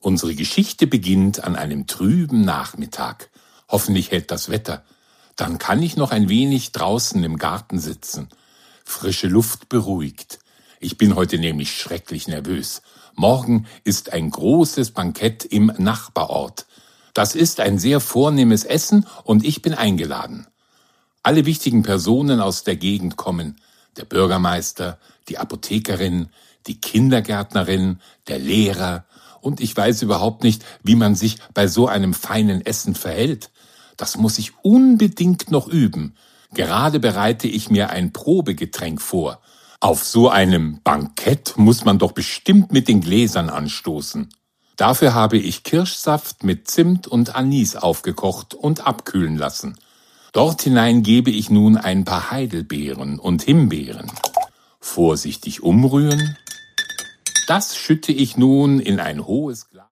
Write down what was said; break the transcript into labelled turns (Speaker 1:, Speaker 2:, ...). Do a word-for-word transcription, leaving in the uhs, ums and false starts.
Speaker 1: Unsere Geschichte beginnt an einem trüben Nachmittag. Hoffentlich hält das Wetter. Dann kann ich noch ein wenig draußen im Garten sitzen. Frische Luft beruhigt. Ich bin heute nämlich schrecklich nervös. Morgen ist ein großes Bankett im Nachbarort. Das ist ein sehr vornehmes Essen und ich bin eingeladen. Alle wichtigen Personen aus der Gegend kommen. Der Bürgermeister, die Apothekerin, die Kindergärtnerin, der Lehrer. Und ich weiß überhaupt nicht, wie man sich bei so einem feinen Essen verhält. Das muss ich unbedingt noch üben. Gerade bereite ich mir ein Probegetränk vor. Auf so einem Bankett muss man doch bestimmt mit den Gläsern anstoßen. Dafür habe ich Kirschsaft mit Zimt und Anis aufgekocht und abkühlen lassen. Dort hinein gebe ich nun ein paar Heidelbeeren und Himbeeren. Vorsichtig umrühren. Das schütte ich nun in ein hohes Glas.